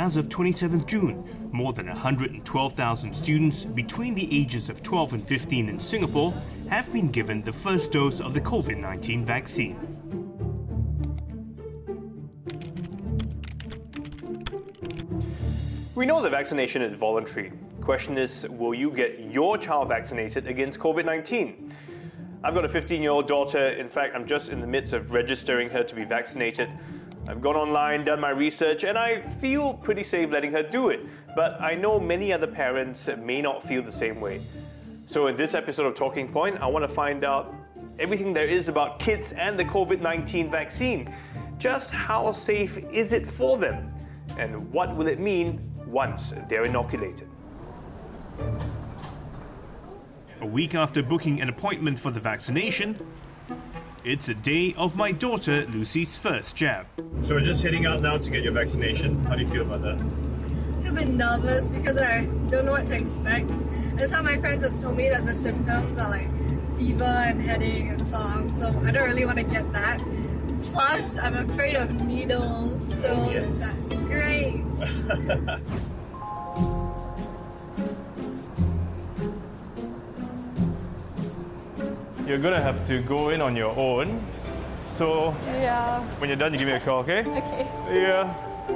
as of 27th June, more than 112,000 students between the ages of 12 and 15 in Singapore have been given the first dose of the COVID-19 vaccine. We know that vaccination is voluntary. The question is, will you get your child vaccinated against COVID-19? I've got a 15-year-old daughter. In fact, I'm just in the midst of registering her to be vaccinated. I've gone online, done my research, and I feel pretty safe letting her do it. But I know many other parents may not feel the same way. So in this episode of Talking Point, I want to find out everything there is about kids and the COVID-19 vaccine. Just how safe is it for them? And what will it mean once they're inoculated? A week after booking an appointment for the vaccination, it's a day of my daughter Lucy's first jab. So we're just heading out now to get your vaccination. How do you feel about that? I feel a bit nervous because I don't know what to expect. And some of my friends have told me that the symptoms are like fever and headache and so on. So I don't really want to get that. Plus, I'm afraid of needles, so yes. That's great. You're gonna have to go in on your own. So Yeah. when you're done, you give me a call, okay? Okay. Yeah.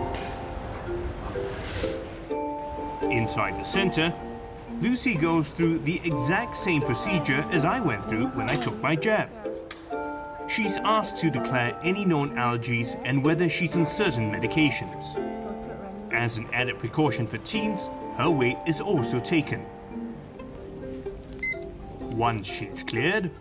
Inside the centre, Lucy goes through the exact same procedure as I went through when I took my jab. She's asked to declare any known allergies and whether she's on certain medications. As an added precaution for teens, her weight is also taken. Once she's cleared,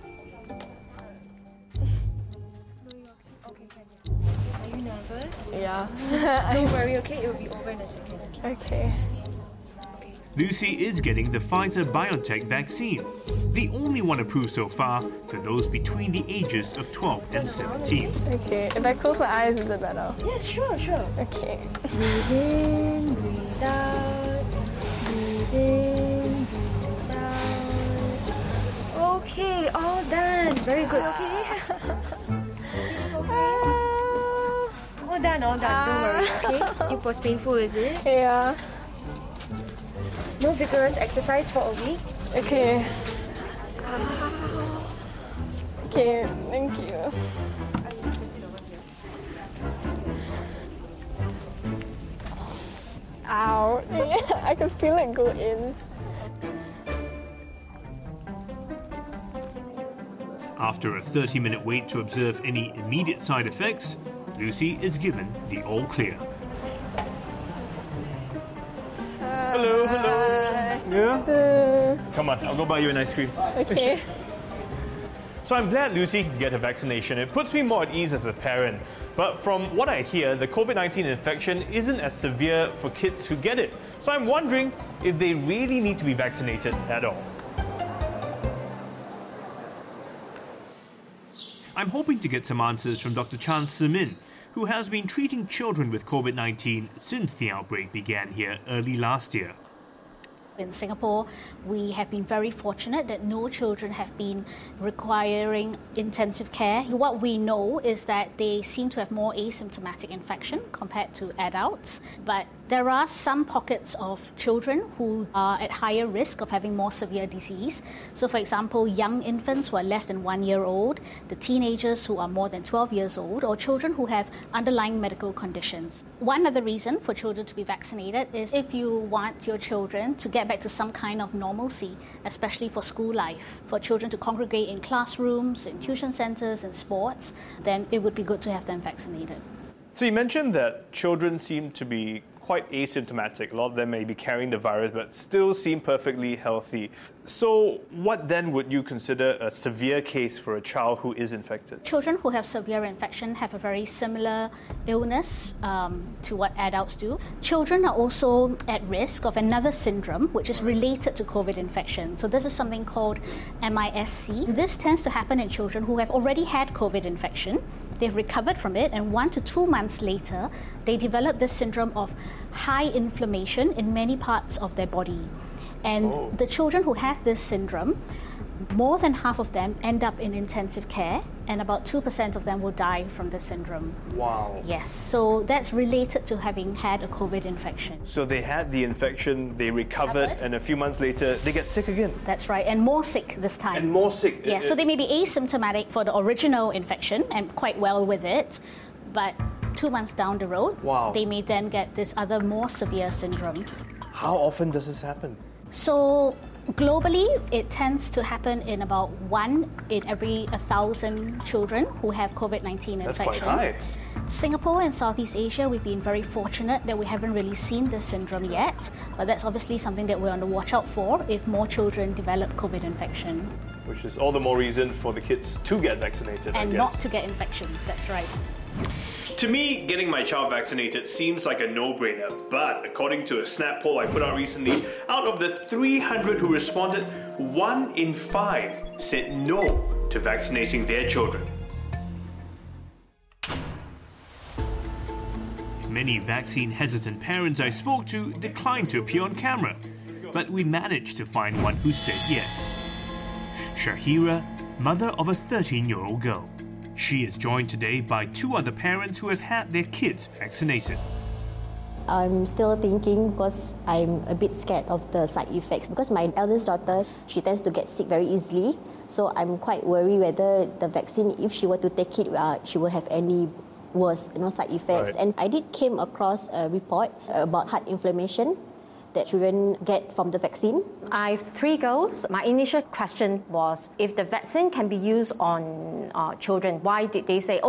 Are you nervous? Yeah. Don't worry, okay? It will be over in a second. Okay. Lucy is getting the Pfizer-BioNTech vaccine, the only one approved so far for those between the ages of 12 and 17. Okay. If I close my eyes, is it better? Yes, sure. Okay. Breathe in, breathe out. Breathe in, breathe out. Okay, all done. Very good, okay? All done. Don't worry, okay? It was painful, is it? Yeah. No vigorous exercise for a week. Okay. Okay, thank you. Ow. I can feel it go in. After a 30-minute wait to observe any immediate side effects, Lucy is given the all clear. Hello. Yeah? Come on, I'll go buy you an ice cream. Okay. So I'm glad Lucy can get her vaccination. It puts me more at ease as a parent. But from what I hear, the COVID-19 infection isn't as severe for kids who get it. So I'm wondering if they really need to be vaccinated at all. I'm hoping to get some answers from Dr. Chan Simin, who has been treating children with COVID-19 since the outbreak began here early last year. In Singapore, we have been very fortunate that no children have been requiring intensive care. What we know is that they seem to have more asymptomatic infection compared to adults, but there are some pockets of children who are at higher risk of having more severe disease. So, for example, young infants who are less than 1 year old, the teenagers who are more than 12 years old, or children who have underlying medical conditions. One other reason for children to be vaccinated is if you want your children to get back to some kind of normalcy, especially for school life. For children to congregate in classrooms, in tuition centres, in sports, then it would be good to have them vaccinated. So you mentioned that children seem to be quite asymptomatic. A lot of them may be carrying the virus but still seem perfectly healthy. So what then would you consider a severe case for a child who is infected? Children who have severe infection have a very similar illness to what adults do. Children are also at risk of another syndrome which is related to COVID infection. So this is something called MIS-C. This tends to happen in children who have already had COVID infection. They've recovered from it, and 1 to 2 months later, they develop this syndrome of high inflammation in many parts of their body. And the children who have this syndrome, more than half of them end up in intensive care, and about 2% of them will die from the syndrome. Wow. Yes, so that's related to having had a COVID infection. So they had the infection, they recovered, and a few months later, they get sick again. That's right, and more sick this time. And more sick. Yeah, so they may be asymptomatic for the original infection and quite well with it, but 2 months down the road, they may then get this other more severe syndrome. How often does this happen? So globally, it tends to happen in about 1 in every 1,000 children who have COVID-19 infection. That's quite high. Singapore and Southeast Asia, we've been very fortunate that we haven't really seen this syndrome yet, but that's obviously something that we're on the watch out for if more children develop COVID infection. Which is all the more reason for the kids to get vaccinated, And I guess. not to get infection, that's right. To me, getting my child vaccinated seems like a no-brainer, but according to a Snap poll I put out recently, out of the 300 who responded, 1 in 5 said no to vaccinating their children. Many vaccine-hesitant parents I spoke to declined to appear on camera, but we managed to find one who said yes. Shahira, mother of a 13-year-old girl. She is joined today by 2 other parents who have had their kids vaccinated. I'm still thinking because I'm a bit scared of the side effects. Because my eldest daughter, she tends to get sick very easily. So I'm quite worried whether the vaccine, if she were to take it, she will have any worse side effects. Right. And I did came across a report about heart inflammation that children get from the vaccine. I have 3 girls. My initial question was, if the vaccine can be used on children, why did they say,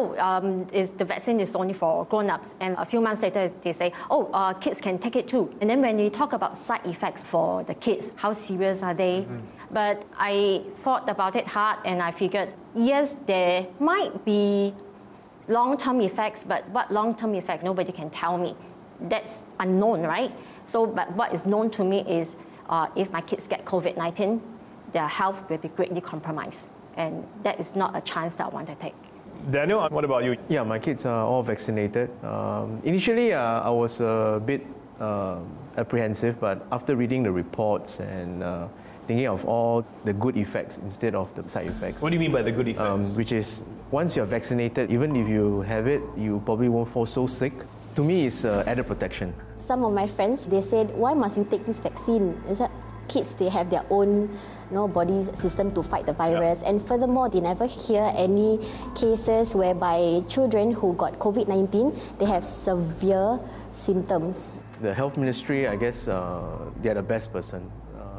is the vaccine is only for grown-ups? And a few months later, they say, kids can take it too. And then when you talk about side effects for the kids, how serious are they? But I thought about it hard and I figured, yes, there might be long-term effects, but what long-term effects, nobody can tell me. That's unknown, right? So, but what is known to me is if my kids get COVID-19, their health will be greatly compromised. And that is not a chance that I want to take. Daniel, what about you? Yeah, my kids are all vaccinated. Initially, I was a bit apprehensive, but after reading the reports and thinking of all the good effects instead of the side effects. What do you mean by the good effects? Which is, once you're vaccinated, even if you have it, you probably won't fall so sick. To me, it's added protection. Some of my friends, they said, why must you take this vaccine? Is that kids, they have their own body system to fight the virus. And furthermore, they never hear any cases whereby children who got COVID-19, they have severe symptoms. The health ministry, I guess, they're the best person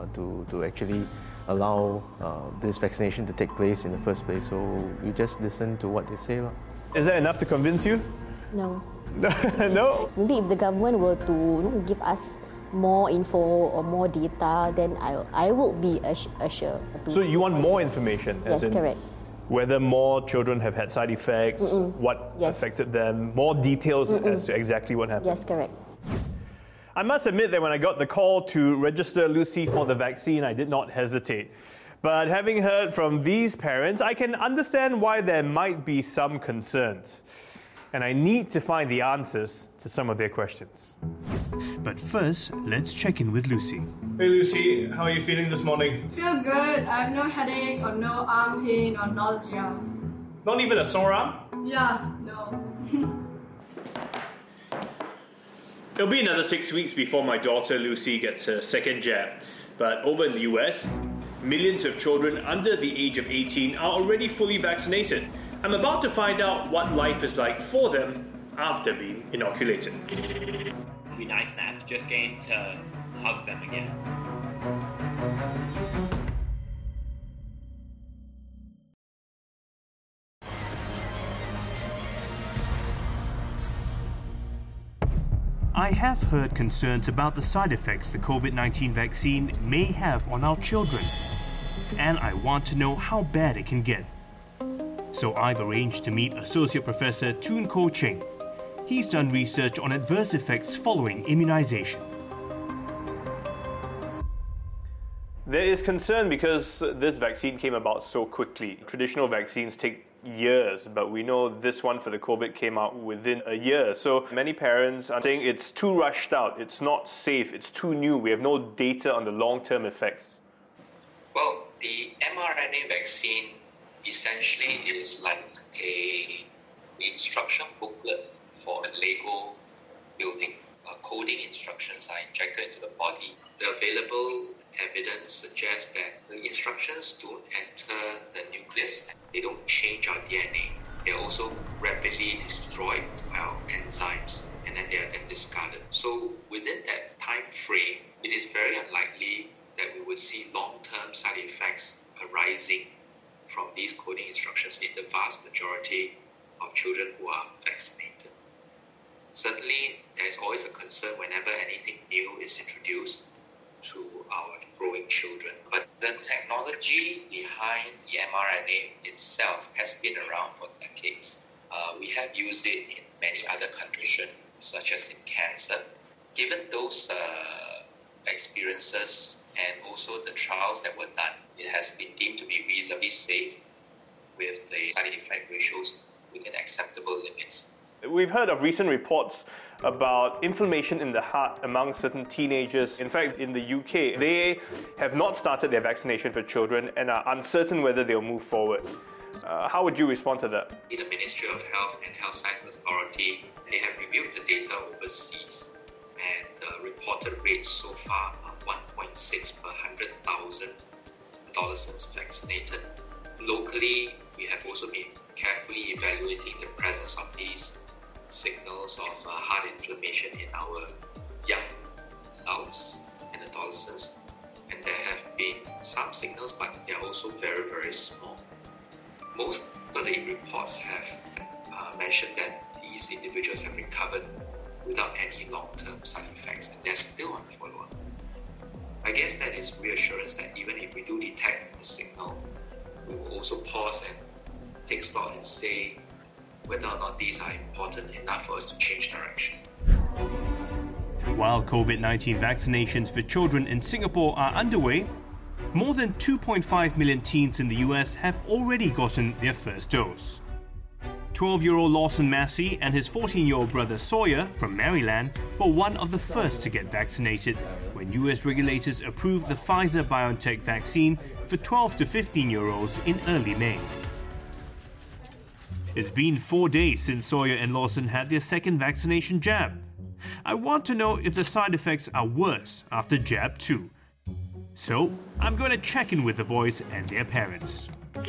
to actually allow this vaccination to take place in the first place. So you just listen to what they say. Is that enough to convince you? No. No? Maybe if the government were to give us more info or more data, then I would be assured. So you want more information? Yes, correct. Whether more children have had side effects, what affected them, more details as to exactly what happened? Yes, correct. I must admit that when I got the call to register Lucy for the vaccine, I did not hesitate. But having heard from these parents, I can understand why there might be some concerns. And I need to find the answers to some of their questions. But first, let's check in with Lucy. Hey Lucy, how are you feeling this morning? Feel good. I have no headache or no arm pain or nausea. Not even a sore arm? Yeah, no. It'll be another 6 weeks before my daughter Lucy gets her second jab. But over in the US, millions of children under the age of 18 are already fully vaccinated. I'm about to find out what life is like for them after being inoculated. It'd be nice now, just getting to hug them again. I have heard concerns about the side effects the COVID-19 vaccine may have on our children. And I want to know how bad it can get. So I've arranged to meet Associate Professor Toon Koh Cheng. He's done research on adverse effects following immunization. There is concern because this vaccine came about so quickly. Traditional vaccines take years, but we know this one for the COVID came out within a year. So many parents are saying it's too rushed out, it's not safe, it's too new, we have no data on the long-term effects. Well, the mRNA vaccine Essentially, it is like a instruction booklet for a Lego building. Coding instructions are injected into the body. The available evidence suggests that the instructions don't enter the nucleus. They don't change our DNA. They're also rapidly destroyed by our enzymes, and then they are then discarded. So within that time frame, it is very unlikely that we will see long-term side effects arising from these coding instructions in the vast majority of children who are vaccinated. Certainly, there is always a concern whenever anything new is introduced to our growing children. But the technology behind the mRNA itself has been around for decades. We have used it in many other conditions, such as in cancer. Given those experiences and also the trials that were done, it has been deemed to be reasonably safe with the side effect ratios within acceptable limits. We've heard of recent reports about inflammation in the heart among certain teenagers. In fact, in the UK, they have not started their vaccination for children and are uncertain whether they'll move forward. How would you respond to that? The Ministry of Health and Health Science Authority, they have reviewed the data overseas, and the reported rates so far are 1.6 per 100,000 adolescents vaccinated. Locally, we have also been carefully evaluating the presence of these signals of heart inflammation in our young adults and adolescents, and there have been some signals, but they are also very, very small. Most of the reports have mentioned that these individuals have recovered without any long-term side effects, and they're still on follow-up. I guess that is reassurance that even if we do detect a signal, we will also pause and take stock and say whether or not these are important enough for us to change direction. While COVID-19 vaccinations for children in Singapore are underway, more than 2.5 million teens in the US have already gotten their first dose. 12-year-old Lawson Massey and his 14-year-old brother Sawyer from Maryland were one of the first to get vaccinated when US regulators approved the Pfizer-BioNTech vaccine for 12 to 15-year-olds in early May. It's been 4 days since Sawyer and Lawson had their second vaccination jab. I want to know if the side effects are worse after jab 2. So, I'm going to check in with the boys and their parents.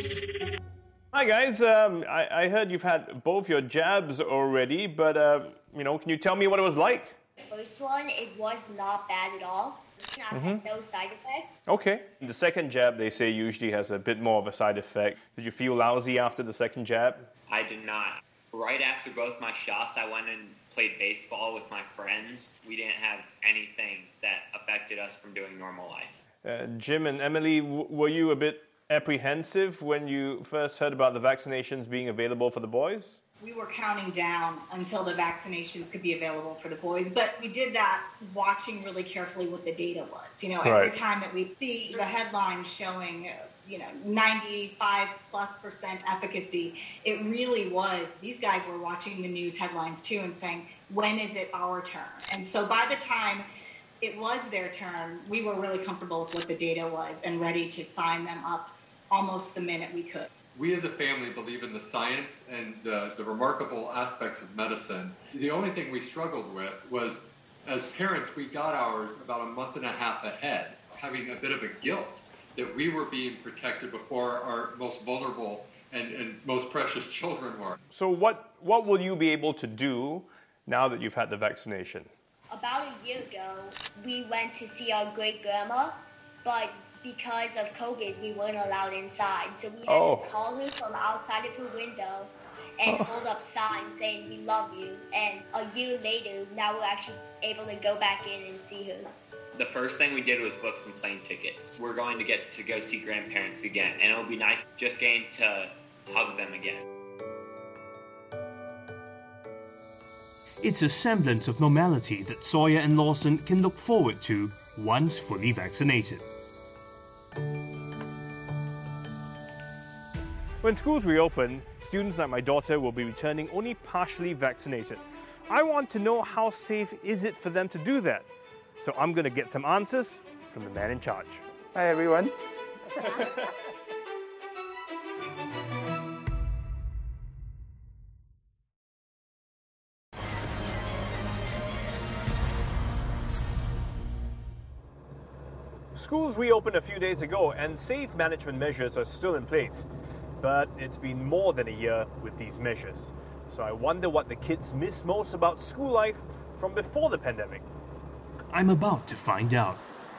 Hi guys, I heard you've had both your jabs already, but can you tell me what it was like? The first one, it was not bad at all. I had no side effects. Okay. The second jab, they say, usually has a bit more of a side effect. Did you feel lousy after the second jab? I did not. Right after both my shots, I went and played baseball with my friends. We didn't have anything that affected us from doing normal life. Jim and Emily, were you a bit apprehensive when you first heard about the vaccinations being available for the boys? We were counting down until the vaccinations could be available for the boys, but we did that watching really carefully what the data was. Every time that we see the headlines showing 95+% efficacy, it really was, these guys were watching the news headlines too and saying, when is it our turn? And so by the time it was their turn, we were really comfortable with what the data was and ready to sign them up almost the minute we could. We as a family believe in the science and the remarkable aspects of medicine. The only thing we struggled with was, as parents, we got ours about a month and a half ahead, having a bit of a guilt that we were being protected before our most vulnerable and most precious children were. So what will you be able to do now that you've had the vaccination? About a year ago, we went to see our great-grandma, but because of COVID, we weren't allowed inside. So we had to call her from outside of her window and hold up signs saying, we love you. And a year later, now we're actually able to go back in and see her. The first thing we did was book some plane tickets. We're going to get to go see grandparents again, and it'll be nice just getting to hug them again. It's a semblance of normality that Sawyer and Lawson can look forward to once fully vaccinated. When schools reopen, students like my daughter will be returning only partially vaccinated. I want to know how safe is it for them to do that. So I'm going to get some answers from the man in charge. Hi everyone. Schools reopened a few days ago and safe management measures are still in place. But it's been more than a year with these measures. So I wonder what the kids miss most about school life from before the pandemic. I'm about to find out.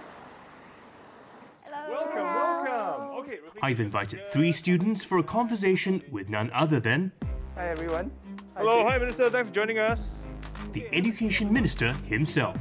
Welcome. Okay, I've invited 3 students for a conversation with none other than... Hi everyone. Hello, hi Minister, thanks for joining us. The Education Minister himself.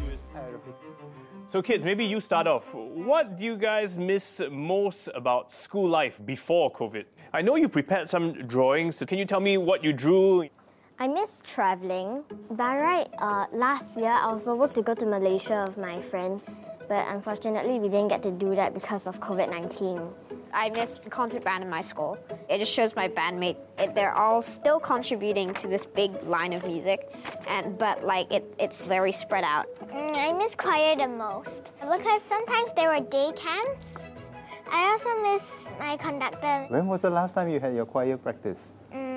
So kids, maybe you start off. What do you guys miss most about school life before COVID? I know you prepared some drawings. Can you tell me what you drew? I miss travelling. By right, last year I was supposed to go to Malaysia with my friends, but unfortunately we didn't get to do that because of COVID-19. I miss the concert band in my school. It just shows my bandmate. They're all still contributing to this big line of music, but it's very spread out. I miss choir the most because sometimes there were day camps. I also miss my conductor. When was the last time you had your choir practice?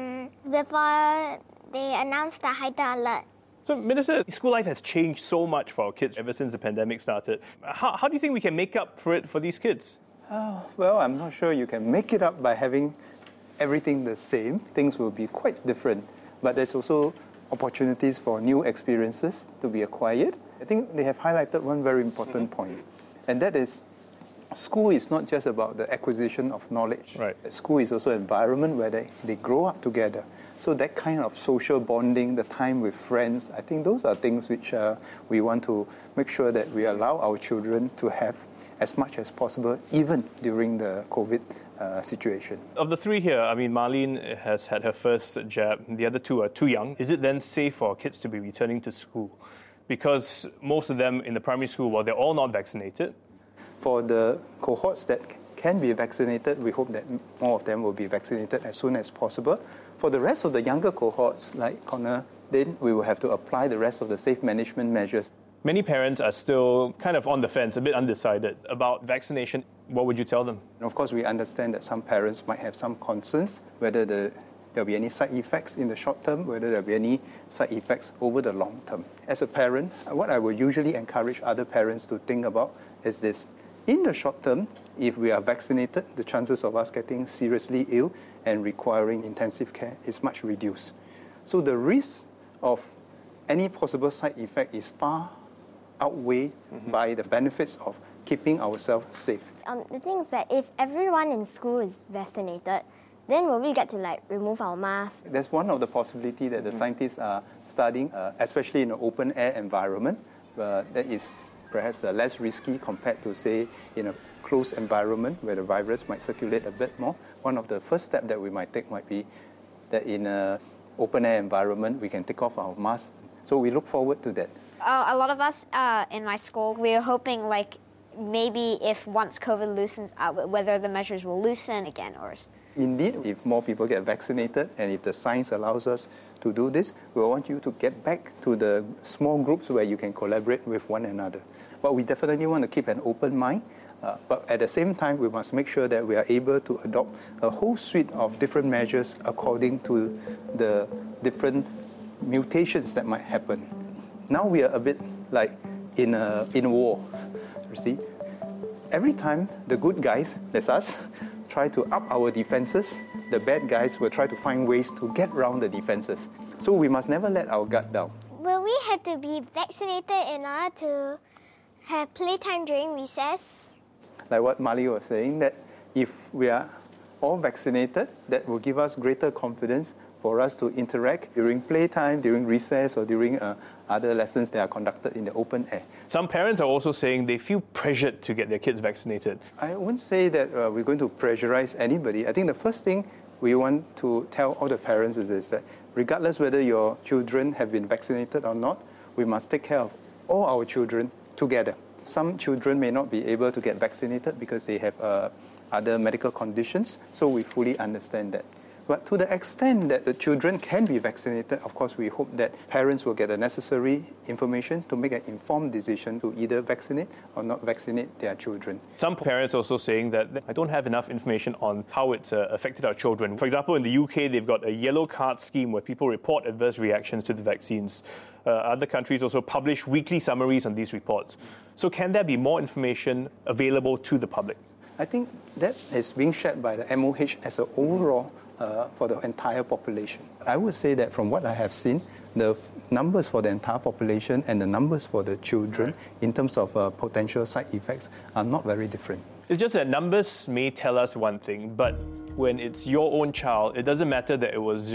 Before they announced the heightened alert. So, Minister, school life has changed so much for our kids ever since the pandemic started. How do you think we can make up for it for these kids? Well, I'm not sure you can make it up by having everything the same. Things will be quite different. But there's also opportunities for new experiences to be acquired. I think they have highlighted one very important point, and that is school is not just about the acquisition of knowledge. Right. School is also an environment where they grow up together. So that kind of social bonding, the time with friends, I think those are things which we want to make sure that we allow our children to have as much as possible, even during the COVID situation. Of the 3 here, Marlene has had her first jab. The other 2 are too young. Is it then safe for our kids to be returning to school? Because most of them in the primary school, well, they're all not vaccinated. For the cohorts that can be vaccinated, we hope that more of them will be vaccinated as soon as possible. For the rest of the younger cohorts, like Connor, then we will have to apply the rest of the safe management measures. Many parents are still kind of on the fence, a bit undecided about vaccination. What would you tell them? And of course, we understand that some parents might have some concerns, whether there'll be any side effects in the short term, whether there'll be any side effects over the long term. As a parent, what I would usually encourage other parents to think about is this. In the short term, if we are vaccinated, the chances of us getting seriously ill and requiring intensive care is much reduced. So the risk of any possible side effect is far outweighed by the benefits of keeping ourselves safe. The thing is that if everyone in school is vaccinated, then will we get to remove our masks? That's one of the possibilities that the scientists are studying, especially in an open air environment. That is perhaps less risky compared to, say, in a closed environment where the virus might circulate a bit more. One of the first steps that we might take might be that in an open air environment, we can take off our masks. So we look forward to that. A lot of us in my school, we're hoping maybe if once COVID loosens out, whether the measures will loosen again or... Indeed, if more people get vaccinated and if the science allows us to do this, we want you to get back to the small groups where you can collaborate with one another. But we definitely want to keep an open mind. But at the same time, we must make sure that we are able to adopt a whole suite of different measures according to the different mutations that might happen. Now we are a bit like in a war. You see, every time the good guys, that's us, try to up our defenses, the bad guys will try to find ways to get around the defenses. So we must never let our guard down. Will we have to be vaccinated in order to have playtime during recess? Like what Mali was saying, that if we are all vaccinated, that will give us greater confidence for us to interact during playtime, during recess, or during other lessons that are conducted in the open air. Some parents are also saying they feel pressured to get their kids vaccinated. I wouldn't say that we're going to pressurize anybody. I think the first thing we want to tell all the parents is that regardless whether your children have been vaccinated or not, we must take care of all our children together. Some children may not be able to get vaccinated because they have other medical conditions, so we fully understand that. But to the extent that the children can be vaccinated, of course, we hope that parents will get the necessary information to make an informed decision to either vaccinate or not vaccinate their children. Some parents also saying that I don't have enough information on how it's affected our children. For example, in the UK, they've got a yellow card scheme where people report adverse reactions to the vaccines. Other countries also publish weekly summaries on these reports. So can there be more information available to the public? I think that is being shared by the MOH as an overall for the entire population. I would say that from what I have seen, the numbers for the entire population and the numbers for the children in terms of potential side effects are not very different. It's just that numbers may tell us one thing, but when it's your own child, it doesn't matter that it was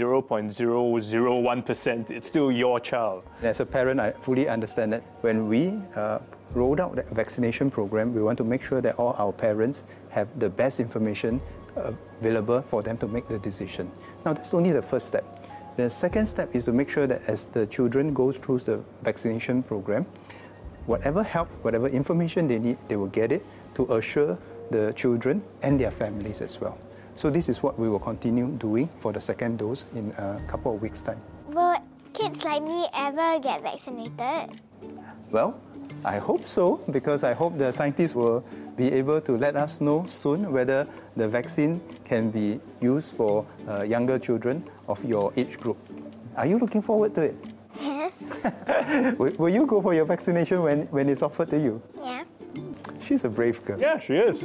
0.001%, it's still your child. As a parent, I fully understand that when we rolled out the vaccination program, we want to make sure that all our parents have the best information available for them to make the decision. Now, that's only the first step. The second step is to make sure that as the children go through the vaccination program, whatever help, whatever information they need, they will get it to assure the children and their families as well. So this is what we will continue doing for the second dose in a couple of weeks' time. Will kids like me ever get vaccinated? Well, I hope so, because I hope the scientists will be able to let us know soon whether the vaccine can be used for younger children of your age group. Are you looking forward to it? Yes. Will you go for your vaccination when it's offered to you? Yeah. She's a brave girl. Yeah, she is.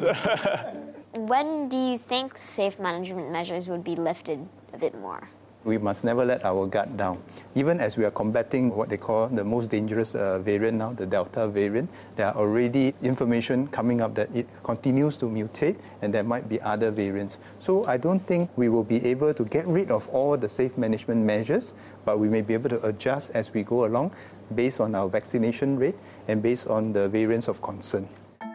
When do you think safe management measures would be lifted a bit more? We must never let our guard down. Even as we are combating what they call the most dangerous variant now, the Delta variant, there are already information coming up that it continues to mutate and there might be other variants. So I don't think we will be able to get rid of all the safe management measures, but we may be able to adjust as we go along based on our vaccination rate and based on the variants of concern.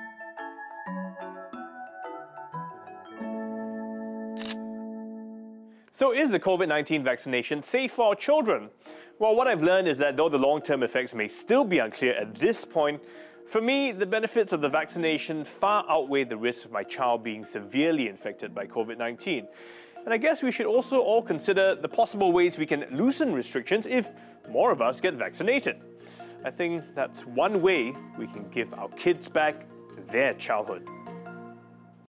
So is the COVID-19 vaccination safe for our children? Well, what I've learned is that though the long-term effects may still be unclear at this point, for me, the benefits of the vaccination far outweigh the risk of my child being severely infected by COVID-19. And I guess we should also all consider the possible ways we can loosen restrictions if more of us get vaccinated. I think that's one way we can give our kids back their childhood.